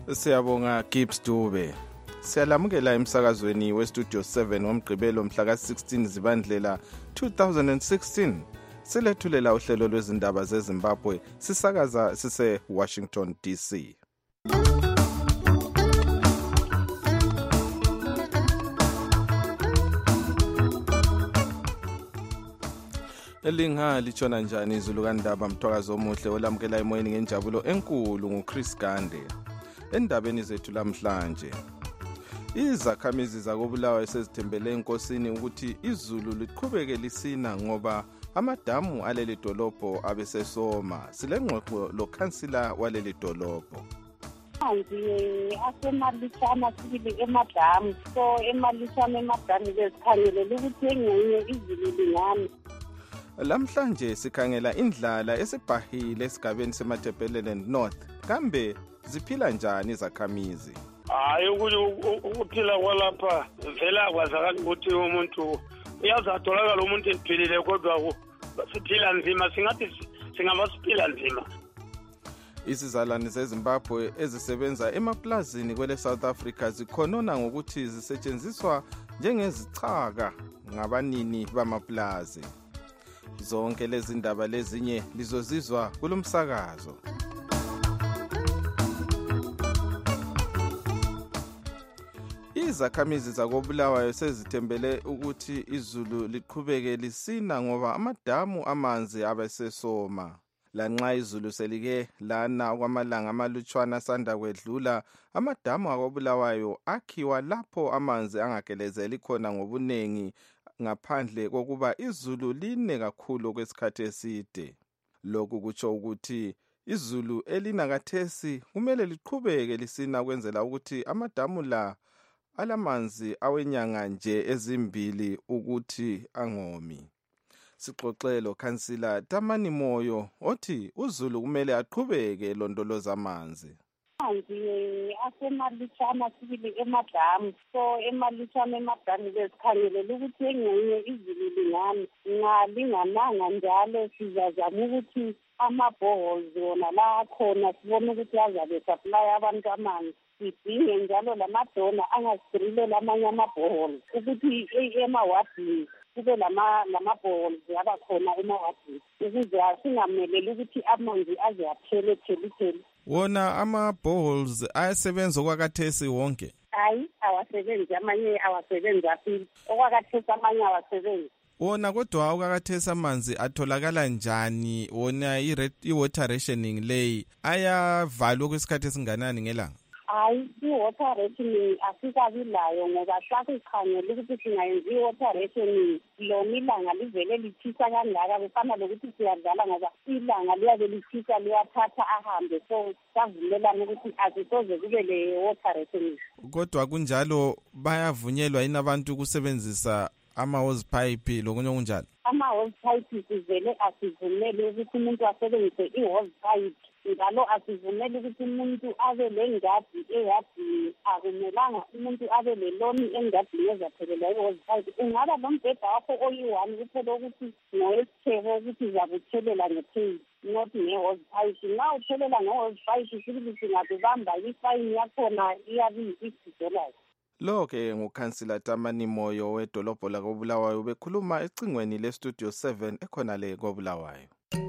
Siyabonga Gibbs Dube. Siyalamukela emsakazweni weStudio 7 ngomgqibelo mhla ka-16 Zibandlela 2016. Silethulela uhlelo lwezindaba zeZimbabwe sisakaza sise Washington DC. Elinga litshona njani izulu kandaba mthwakazi omuhle olamukela emoyeni ngenjabulo enkulu nguChris Gande. Endabeni zethu lamhlanje, izakhamizi zakobulawayo sezithembele enkosini ukuthi izulu liqhubeke lisina ngoba amadamu aleli dolobho abesesoma. Silengxoxo lokhansila waleli dolobho. Nje asemalishana sibili emadamu, so emalishana emadamu bezikhangelela ukuthi engenye izulu lingani. Lamhlanje sikhangela indlala esibhahile esigabeni seMatabeleland North. Kambe ziphila njani izakhamizi? Hayi ukuphila kwalapha vela kwazakala ukuthi umuntu uyazatholakala umuntu ephilile kodwa siphila nzima, singathi singabasiphila nzima. Izizalwane zeZimbabwe ezisebenza emaplazini kwele South Africa zikhonona ngokuthi zisetshenziswa njengezichaka ngabanini bamaplazi. Zonke lezi ndaba lezinye lizozizwa kulomsakazo. Izakhamizi zakobulawayo sezithembele ukuthi izulu liqhubeke lisina ngoba amadamu amanzi abesesoma. Lanxa izulu selike lana kwamalanga amalutshwana asanda kwedlula, amadamu akobulawayo akhiwa lapho amanzi angagelezeli khona ngobunengi ngaphandle kokuba izulu line kakhulu kwesikhathi eside. Lokhu kutsho ukuthi izulu elinakathesi kumele liqhubeke lisina ukwenzela ukuthi amadamu la alamanzi awenyanga nje ezimbili ukuthi angomi. Sixoxe lokhansila Tamani Moyo othi uzulu kumele aqhubeke londoloza amanzi. Nje asemalishana sibili emadamu, so emalishana emadamu bezikhangelela ukuthi engenye izulu lingani. Lingananga njalo sizazama ukuthi amabhoholes wona la akhona sibone ukuthi azabe supply abantu amanzi. Sidinge njalo lamadona angasirilele amanye amabhoholes ukuthi emawadini kube lamabhoholes abakhona emawadini ukuze singameleli ukuthi amanzi aze aphele pheli. Wona ama-boreholes ayasebenza okwakathesi wonke? Hayi, awasebenzi, amanye awasebenzi afile. Okwakathesi amanye awasebenzi. Wona kodwa okwakathesi amanzi atholakala njani? Wona i-water rationing leyi ayavalwa kwesikhathi esinganani ngelanga? Hayi, i-water rationing asikabi layo ngoba sakukhangela ukuthi singayenzi i-water rationing lona ilanga livele lithisa kangaka kufana lokuthi siyadlala ngoba ilanga liyabe lithisa liyathatha ahambe, so savumelana ukuthi asisoze kube le-water rationing. Kodwa kunjalo bayavunyelwa yini abantu ukusebenzisa ama-hose pipe lokunye okunjalo? Ama-hose pipe sivele asivumele ukuthi umuntu asebenzise i-hose pipe, njalo asivumele ukuthi umuntu abe lengadi eyadini. Akumelanga umuntu abe leloni engadini ezaphelelwa i-hose pipe. Ungaba lombheda wakho oyi-one kuphela ukuthi ngowesitheko ukuthi uzabuthelela ngepheyili, not nge-hose pipe. Nxa uthelela nge-hose pipe sibili singakubamba ifayini yakhona iyabe $50. Lo-ke ngukhansila Tamani Moyo wedolobho lakobulawayo bekhuluma ecingweni leStudio 7 ekhona le kobulawayo.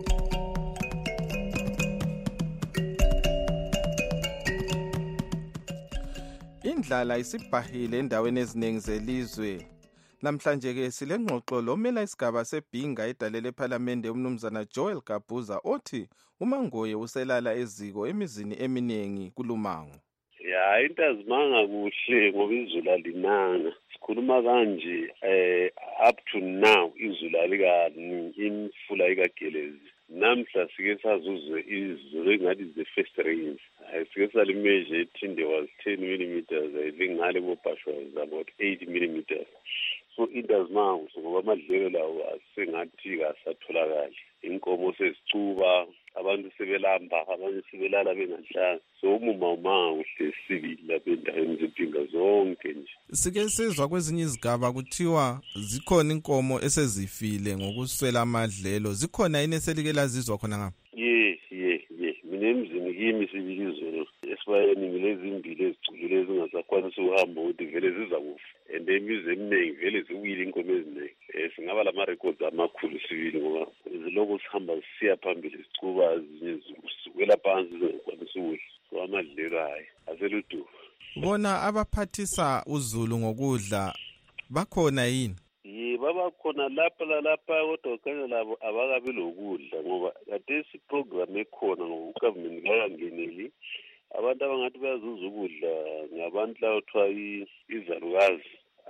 Indlala isibhahile endaweni eziningi zelizwe. Namhlanje ke silengxoxo lomela isigaba seBhinga edalele ePhalamende umnumzana Joel Gabuza othi uMangoye uselala eziko emizini eminingi kulumango. Ya into azimanga kuhle ngoba izulu alinanga. Sikhuluma kanje up to now izulu alikani, imfula ikagelezi. Namhla sike sazuzwe izulu engathi the first rains. Sike salimeasure it there was 10 millimeters. I think ngale bobhashwa was about 8 millimeters. So into azimanga ngoba amadlelo lawo asengathi kasatholakala. Inkomo sezicuba, abantu sebelamba, abanye sebelala bengadlanga. So umama uhle sibili lapha endaweni zeBhinga zonke nje. Sike sizwa kwezinye izigaba kuthiwa zikhona inkomo esezifile ngokuswela amadlelo. Zikhona yini eselike lazizwa khona ngapha? Yes. Mina emzini kimi sibili izolo esibayeni ngilezi imbili ezicukile ezingasakwanisi ukuhamba ukuthi vele ziza kufa and imizi eminingi vele ziwile inkomo eziningi. Singaba lama-records amakhulu sibili ngoba zilokhu sihamba sisiya phambili sicuba ezinye zisukwela phansi zingakwanisi ukudla. So amadlelo hayi aseludumo. Bona abaphathisa uZulu ngokudla bakhona yini? Babakhona lapha kodwa kanye labo abakabi lokudla ngoba kade program ekhona ngoba ugovernment kayangeneli. Abantu abangathi bayazuza ukudla ngabantu labo kuthiwa izalukazi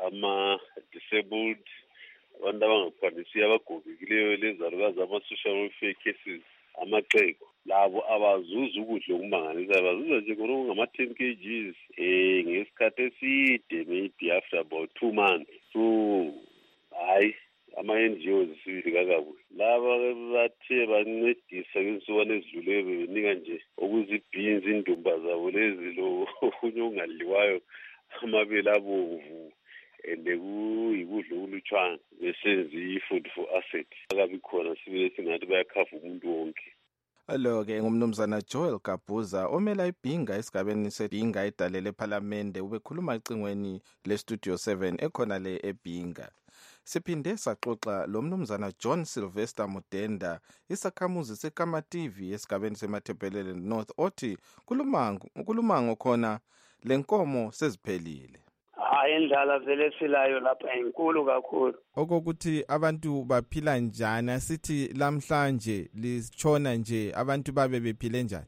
ama-disabled, abantu abangakwanisiyo abagogekileyo, lezalukazi ama-social welfare cases, amaxhego. Labo abazuza ukudla okumangalisayo, bazuza nje khona okungama-10 kgs ngesikhathi eside, maybe after about 2 months. So hayi ama-NGOs sibili kakabuye laba bathe bancedisa kwinsukwana ezidluleyo bebenika nje okuzibhinzi indumba zabo lezi lo okunye okungadliwayo amabele abomvu ende kuyikudla okulutshwana besenza i-food for asset. Akabi khona sibili singathi bayakhava umuntu wonke. Lo-ke ngumnumzana Joel Gabuza omela ibhinga esigabeni sebhinga edalele ephalamende ubekhuluma ecingweni le-Studio 7 ekhona le ebhinga. Siphinde saxoxa lo mnumzana John Sylvester Mudenda isakhamuzi seKamaTV esigabeni seMathebhelele North othi kulumango khona lenkomo seziphelile. Indlala vele silayo lapha inkulu kakhulu. Okokuthi abantu baphila njani sithi lamhlanje litshona nje abantu babe bephile njani?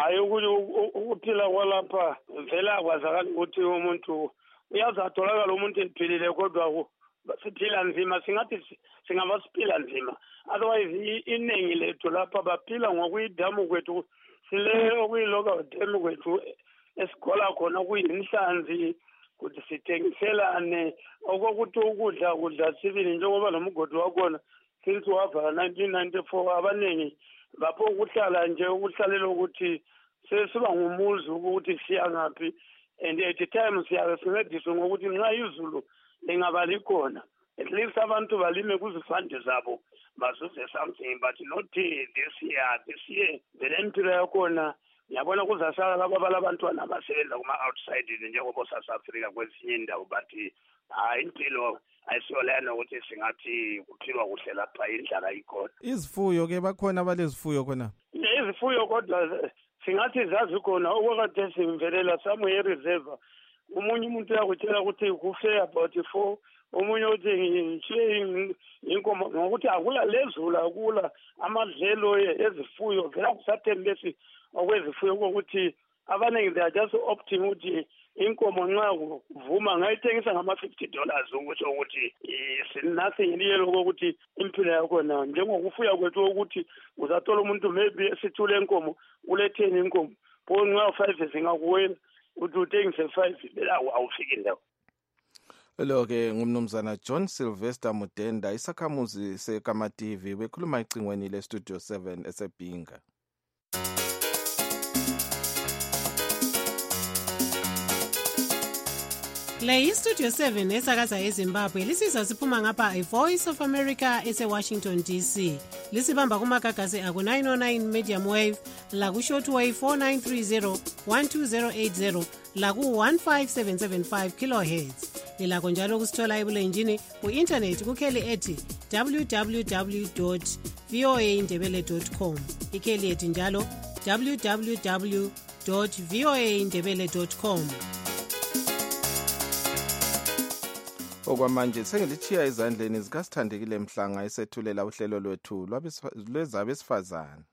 Ukuphila kwalapha vele akwazakala ukuthi umuntu uyazatholakala umuntu ephilile kodwa siphila nzima, singathi singabasiphila nzima. Otherwise iningi lethu lapha baphila ngokuyidamu kwethu sile okuyiloka demu kwethu esikhola khona kuyinhlanzi ukuthi sithengiselane okokuthi ukudla sibili njengoba nomgodi wakhona since wavala 1994 abaningi lapho ukuhlala nje ukuhlalela ukuthi sesiba ngumuzi ukuthi siya ngaphi and at the time siyancediswa ngokuthi nxa izulu lingabali khona at least abantu balime kuzifande zabo bazuze something but not this year vele impilo yakhona ngiyabona kuzasala laba balabantwana abasebenza kuma-outside njengoba South Africa kwezinye indawo but impilo ayisiyolena ukuthi singathi kuphilwa kuhle lapha indlala ikhona. Izifuyo-ke bakhona abalezifuyo khona? Izifuyo kodwa singathi zazi khona okwakade simvelela somewhere reserve. Umunye umuntu uyakutshela ukuthi kufe about 4, omunye uthi ngishiye inkomo ngokuthi akula lezula akula amadlelo ezifuyo vela kusatheni lesi okwezifuyo ukuthi abaningi they are just opting ukuthi inkomo nxa kuvuma ngayithengisa ngama-$50 ukuthi nothing liyelo ukuthi impilo yakhona njengokufuya kwethu ukuthi uzathola umuntu maybe esithule inkomo uletheni inkomo pho nxa 5 zingakuwela uthi uthengise 5 bela awufiki ndawo. Lo-ke ngumnumzana John Sylvester Mudenda isakhamuzi seKamaTV bekhuluma ecingweni le-Studio 7 esebhinga. Le iStudio 7 esakaza eZimbabwe lisizwa siphuma ngapha iVoice of America eseWashington DC. Lisibamba kumagagasi aku-909 medium wave, laku-shortwave 4930 12080, laku-15775 kilohertz. Lilakho njalo kusithola ebulenjini ku-internet kukheli ethi www.voaindebele.com. Ikheli ethi njalo www.voaindebele.com. Okwamanje sengilithiya ezandleni zikasithandekile Mhlanga esethulela uhlelo lwethu lwezabesifazane.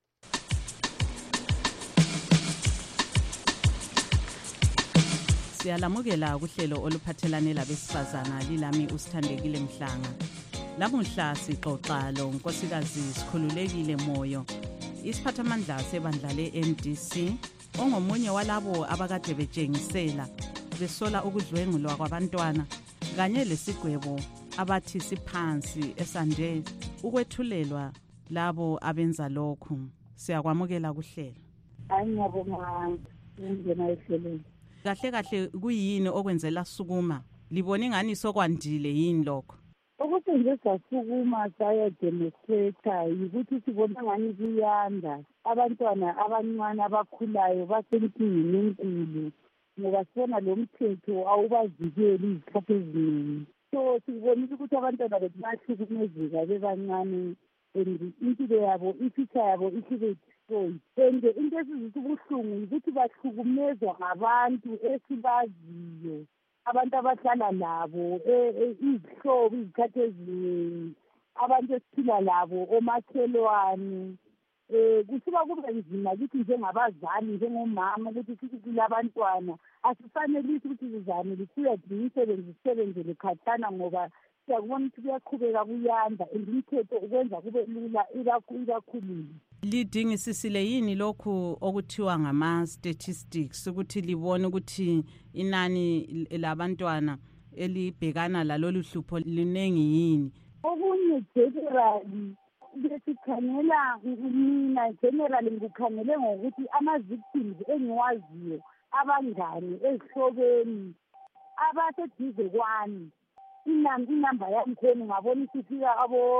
Siyalamukela kuhlelo oluphathelane labesifazana lilami usithandekile Mhlanga. Lamuhla sixoxa lo nkosikazi Sikhululekile Moyo, isiphathamandla sebandla le-MDC, ongomunye walabo abakade betshengisela besola ukudlwengulwa kwabantwana kanye lesigwebo abathi siphansi esande ukwethulelwa labo abenza lokhu. Siyakwamukela kuhlelo. Ngiyabonga ngena ehlelweni. Kahle kuyini okwenzela sukuma? Libona ingani sokwandile yini lokho? ukuthi nje sasukuma sayademonstrata yikuthi sibona ngani kuyanda abantwana abancane abakhulayo basenkingeni enkulu ngoba sibona lo mthetho awubavikeli izikhathi eziningi. So sibonisa ukuthi abantwana bethu bayahlukumezeka bebancane and impilo yabo ifuture yabo isibe destroyed. And into esizisa ubuhlungu yikuthi bahlukumezwa ngabantu esibaziyo, abantu abahlala labo, izihlobo izikhathi eziningi, abantu esiphila labo, omakhelwane. Kusuka kube nzima kithi njengabazali njengomama ukuthi sithi kulabantwana asifanelisi ukuthi sizame lisiyadinga imisebenzi lekhathana ngoba siyakubona ukuthi kuyaqhubeka kuyanda and imithetho ukwenza kube lula ikakhulu. Lidingisisile yini lokhu okuthiwa ngama-statistics ukuthi libone ukuthi inani labantwana elibhekana lalolu hlupho linengi yini? Okunye generally besikhangela mina generally ngikukhangele ngokuthi ama-victims engiwaziyo abangane ezihlobeni abaseduze kwami inamba yami khona ngabona isifika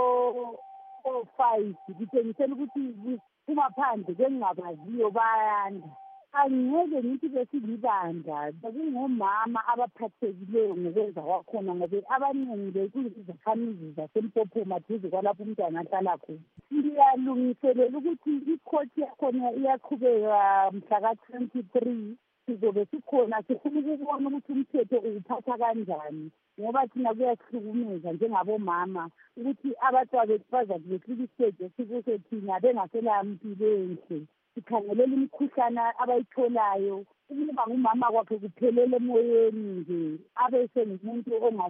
abo-5 ngitshengisela ukuthi kumaphandle kengingabaziyo bayanda. Angeke ngithi besilibanda bekungomama abaphathekileyo ngokwenza kwakhona ngoba abaningi bekuyizakhamuzi zaseMpophoma duze kwalapho umntwana ahlala khona. Ngiyalungiselela ukuthi ikhothi yakhona iyaqhubeka mhla ka-23 sizobe sikhona sifuna ukubona ukuthi umthetho uphatha kanjani ngoba thina kuyasihlukumeza njengabomama ukuthi abantwana bethu bazathi befika isiteji esikuso thina bengasela mpilo enhle. Sikhangelela imikhuhlane abayitholayo ukuba ngumama kwakhe kuphelele emoyeni nje abe sengumuntu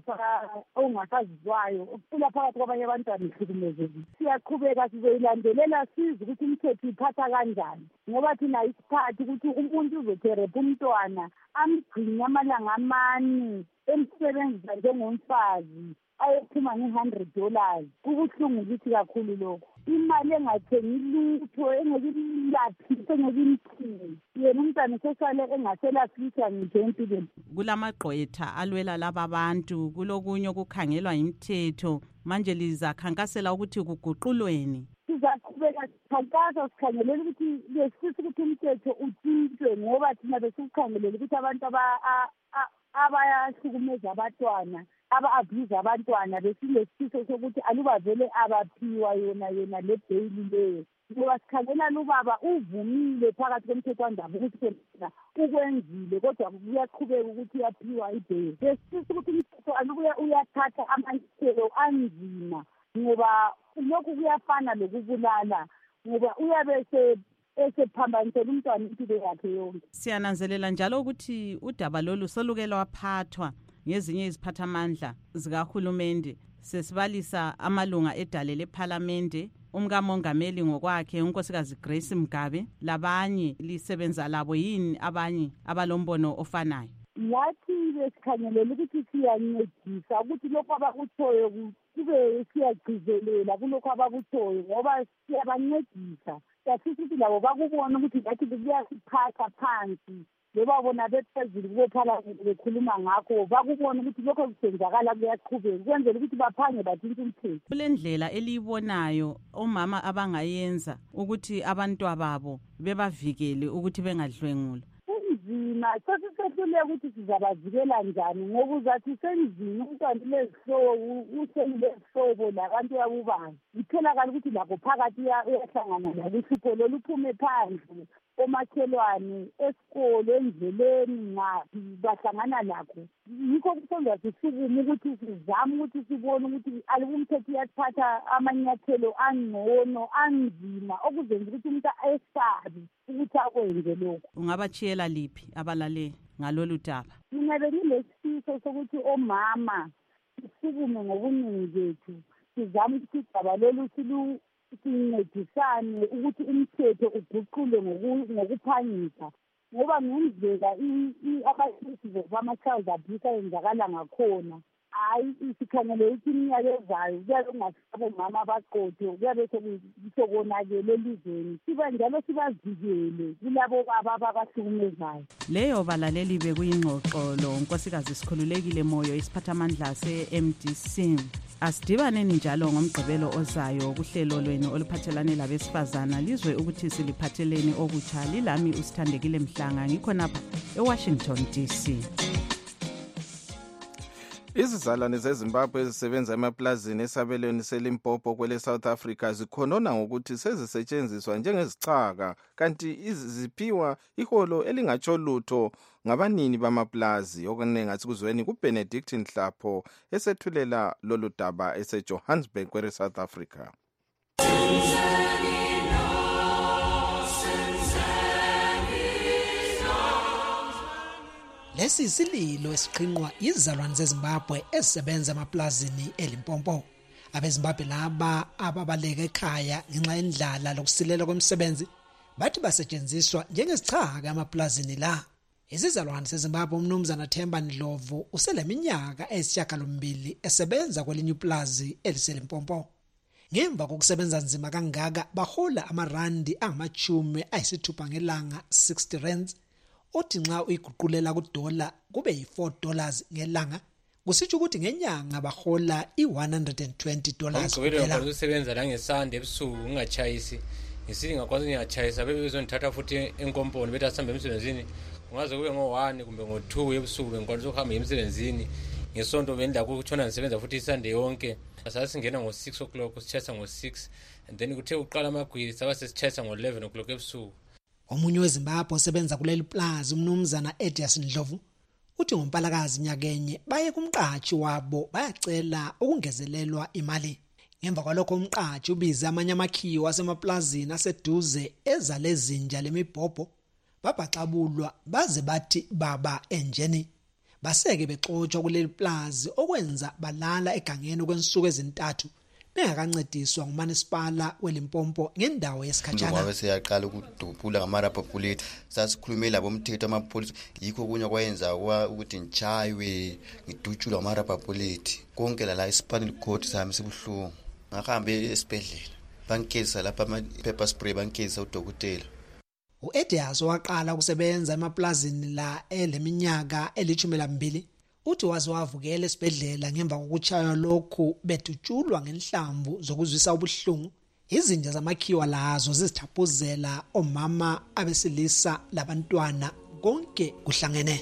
ongasazizwayo ukuphila phakathi kwabanye abantwana ihlukumezekile. Siyaqhubeka sizoyilandelela size ukuthi umthetho iphatha kanjani ngoba thina isikhathi ukuthi umuntu uzotherapha umntwana amgcine amalanga amane emsebenzisa njengomfazi ayephuma $100 kubuhlungu kithi kakhulu lokho. Imali engathengi lutho engekilaphi engekimthini yena umntwana sesale engaselaphisa ngithe empilweni. Kulamagqwetha alwela laba bantu kulokunye okukhangelwa imithetho manje lizakhankasela ukuthi kuguqulweni. Sizaqhubeka sikhankasa sikhangelela ukuthi besifisa ukuthi umthetho utshintshwe ngoba thina besikukhangelela ukuthi abantu abayahlukumeza abantwana aba-abuse abantwana besilesifiso sokuthi alubavele abaphiwa yona le bheyili leyo ngoba sikhangela lubaba uvumile phakathi komthethwandaba ukuthi phela ukwenzile kodwa kuyaqhubeka ukuthi uyaphiwa ibheyili. Besifisa ukuthi umthetho alubuye uyathatha amanyathelo anzima ngoba lokhu kuyafana lokubulala ngoba uyabe esephambanisela umntwana impilo yakhe yonke. Siyananzelela njalo ukuthi udaba lolu soluke lwaphathwa ngezinye iziphathamandla zikahulumende sesibalisa amalunga edale lephalamende, umkamongameli ngokwakhe unkosikazi Grace Mugabe labanye lisebenza labo yini abanye abalombono ofanayo? Yathi besikhangelela ukuthi siyancedisa ukuthi lokho abakuthoyo kube siyagcizelela kulokho abakuthoyo ngoba siyabancedisa. Siyafisa ukuthi labo bakubona ukuthi ngathi kuyasiphatha phansi loba bona bephezulu kubophalamende bekhuluma ngakho bakubona ukuthi lokho kusenzakala kuyaqhubeka kwenzela ukuthi baphange batshintshe umthetho. Kule ndlela eliyibonayo omama abangayenza ukuthi abantwana babo bebavikele ukuthi bengadlwengulwa. Kunzima sesisehluleka ukuthi sizabavikela njani ngoba uzathi sendlini umntwana ulezihlobo uselezihlobo labantu yabubanzi itholakala ukuthi lakho phakathi uyahlangana laluhlupho loluphume phandle omakhelwane esikolo endleleni ngaphi bahlangana lakho. Yikho kusenza sisukume ukuthi sizame ukuthi sibone ukuthi alubumthetho uyathatha amanyathelo angcono anzima okuzenza ukuthi umuntu esabi ukuthi akwenze lokho. Ungabachiyela liphi abalale ngalolu daba? Mina benilesifiso sokuthi omama sisukume ngobuningi bethu sizame ukuthi idaba lolu sincedisane ukuthi umthetho uguqule ngokuphangisa ngoba ngendlela abasizwe bama-child abuse ayenzakala ngakhona. Hayi sikhangele ukuthi iminyaka ezayo kuyabe kungasabomama abaqotho kuyabe sokonakele elizweni siba njalo sibavikele kulabo ababahlukumezayo. Leyo balaleli bekuyingxoxo lo nkosikazi Sikhululekile Moyo isiphathamandla se-MDC asidibaneni njalo ngomgqibelo ozayo kuhlelo lwenu oluphathelane labesifazana lizwe ukuthi siliphatheleni okutsha. Lilami uSithandekile Mhlanga ngikhonapha eWashington DC. Izizalwane zeZimbabwe ezisebenza emaplazini esabelweni seLimpopo kwele South Africa zikhonona ngokuthi sezisetshenziswa njengezichaka kanti iziphiwa iholo elingatsho lutho ngabanini bamaplazi. Okunengathi kuzweni kuBenedict Nhlapho esethulela lolu daba eseJohannesburg kwele South Africa. Lesi isililo esiqhinqwa izizalwane zeZimbabwe ezisebenza emaplazini eLimpopo. AbeZimbabwe laba ababaleka ekhaya ngenxa yendlala lokusilela kwemisebenzi bathi basetshenziswa njengesichaka emaplazini la. Izizalwane zeZimbabwe uMnumzana Themba Ndlovu useleminyaka eyisishiyagalombili esebenza kwelinye iplazi eliseLimpopo. Ngemva kokusebenza nzima kangaka bahola amarandi angama-60 ngelanga, 60 rands. Uthi nxa uyiguqulela kudola kube yi$4 ngelanga, kusitsho ukuthi ngenyanga bahola $120. Ngicela ukusebenza la ngesande ebusuku ngingachayisi. Ngisithi ngakwazi ngiyachayisa bebezondithatha futhi enkomponi bethi asambe emsebenzini. Ungaze kube ngo-1 kumbe ngo-2 ebusuku ngikwazi ukuhamba emsebenzini. Ngesonto bendla ukutshona ngisebenza futhi isande yonke. Sasingena ngo-6 o'clock sitshayisa ngo-6 and then kuthe uqala amagwili saba sesitshayisa ngo-11 o'clock ebusuku. Omunye weZimbabwe osebenza kuleli plaza uMnumzana Edias Ndlovu uthi ngoMpalakazi nyakenye baye kumqatshi wabo bayacela ukungezelelwa imali. Ngemva kwalokho umqatshi ubiza amanye amakhiwo asemaplazini aseduze ezalezinja lemibhobho babhaxabulwa baze bathi baba enjeni. Baseke bexotshwa kuleli plaza okwenza balala egangeni kwensuku ezintathu bengakancediswa ngumanisipala weLimpopo ngendawo yesikhatshana. Ngoba seyaqala ukudubula ngamarapapuleti sasikhulume labo umthetho amapolisi yikho kunya kwayenza ukuthi ngichaywe ngidutshulwa ngamarapapuleti konke la iSpanish court sami sibuhlungu. Ngahambe esibhedlela bankeza lapha ama pepper spray bankeza udokotela. uEdias waqala ukusebenza emaplazini la eleminyaka eli-12. Uthi wazwavukela esibhedlela ngemva kokuchaywa lokhu bedutshulwa ngenhlamvu zokuzwisa ubuhlungu. Izinja zamakhiwa lazo zizithaphuzela omama abesilisa labantwana konke kuhlangene.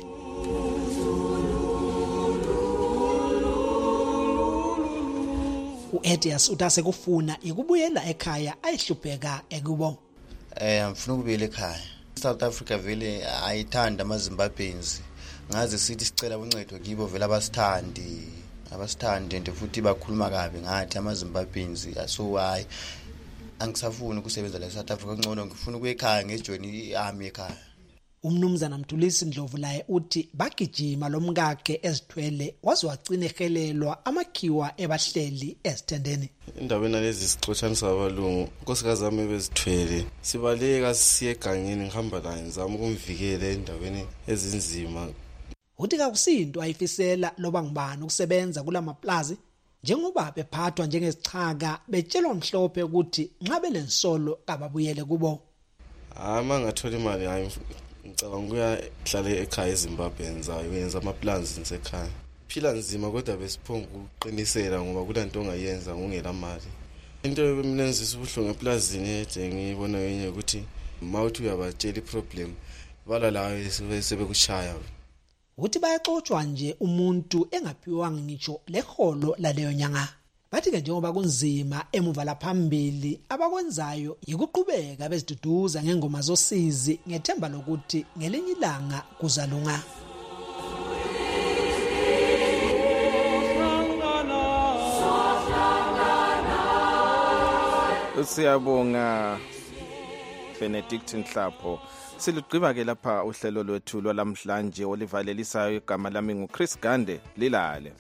uEdias utase kufuna ikubuyela ekhaya ayihlupheka ekubo. Ngifuna ukubuyela ekhaya. South Africa vele ayithanda amaZimbabweans. Ngaze sithi sicela uncedo kibo vele abasithandi nje futhi bakhuluma kabi ngathi amaZimbabweans so hayi angisafuni ukusebenza la South Africa ngcono ngifuna ukuyekhaya ngejoin iarmy ekhaya. Umnumzana Mthulisi Ndlovu laye uthi bagijima lomkakhe ezithwele waze wagcina ehelelwa amakhiwa ebahleli ezithendeni. Indabena lezi sixotshanisa abalungu nkosikazi zami bezithwele sibaleka siye egangeni ngihamba la ngizama ukumvikela endaweni ezinzima. Uthi kakusinto ayifisela loba ngubani ukusebenza kulamaplazi njengoba bephathwa njengesichaka betshelwa mhlophe ukuthi nxa belensolo ababuyele kubo. Mangathola imali hayi ngicabanga ukuya hlala ekhaya eZimbabwe yenza amaplans ngisekhaya. Phila nzima kodwa besiphonga ukuqinisela ngoba kulanto ongayenza ngungela mali. Into emnenzisa ubuhlungu eplazini ede ngibona yenye ukuthi mawuthi uyabatshela iproblem bala la sebekushaya. Uthi bayaxoxwa nje umuntu engaphiwanga ngitsho leholo laleyo nyanga. Bathi ke njengoba kunzima emuva laphambili abakwenzayo yikuqhubeka beziduduza ngengoma zosizi ngethemba lokuthi ngelinye ilanga kuzalunga. Siyabonga Benedict Nhlapho. Silugqiba ke lapha uhlelo lwethu lwalamhlanje olivalelisayo igama lami nguChris Gande lilale.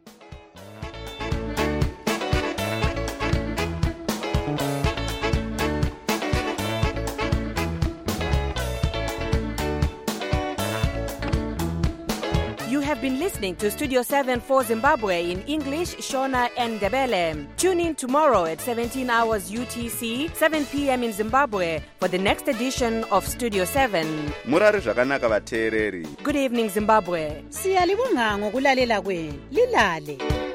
You have been listening to Studio 7 for Zimbabwe in English, Shona and Ndebele. Tune in tomorrow at 17 hours UTC, 7 p.m. in Zimbabwe for the next edition of Studio 7. Murari zvakanaka vateereri. Good evening, Zimbabwe. Siyalibonga ngokulalela kwenu. Lilale.